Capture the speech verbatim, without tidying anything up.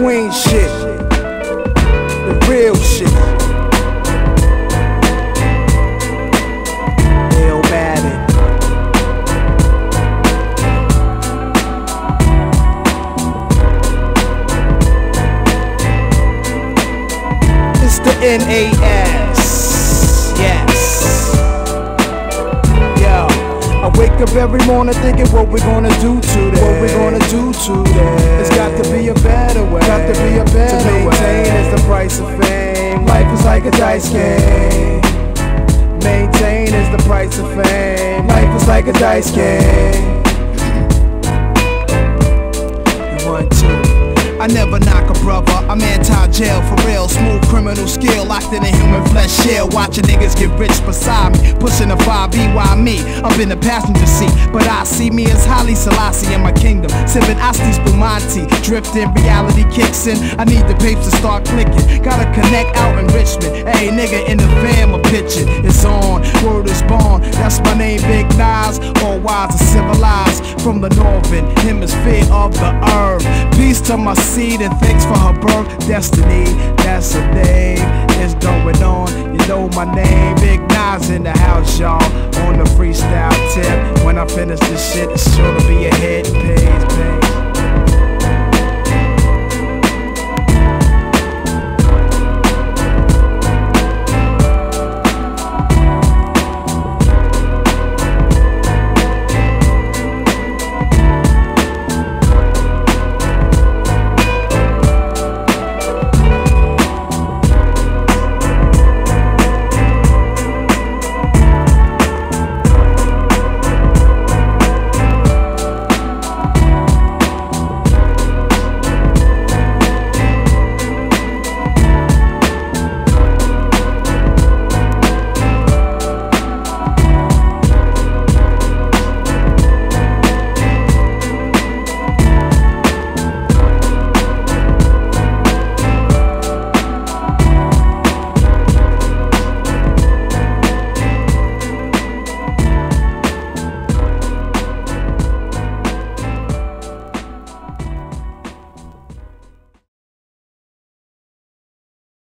Queen shit, the real shit. Illmatic. It's the N A S, yes. Yo, I wake up every morning thinking what we're gonna do today. What we're gonna do today. It's got to be a better way. Got to be a better way. To maintain is the price of fame. Life is like a dice game. Maintain is the price of fame. Life is like a dice game. And one, two. I never knock a brother, I'm anti-jail for real. Smooth criminal skill, locked in a human flesh shell. Watching niggas get rich beside me, pushing a five B, why me? Up in the passenger seat, but I see me as Haile Selassie in my kingdom. Sipping Asti Spumante, drifting, reality kicks in. I need the papes to start clicking. Gotta connect out in Richmond. Hey nigga in the fam, a pitching. It's on, word is born. That's my name, Big Nas. All wise and civilized from the northern hemisphere of the earth. Peace to my seed and thanks for her birth. Destiny, that's her name. It's going on, you know my name. Big Nas in the house, y'all. On the freestyle tip. When I finish this shit, it's sure to be a hit. Page, page.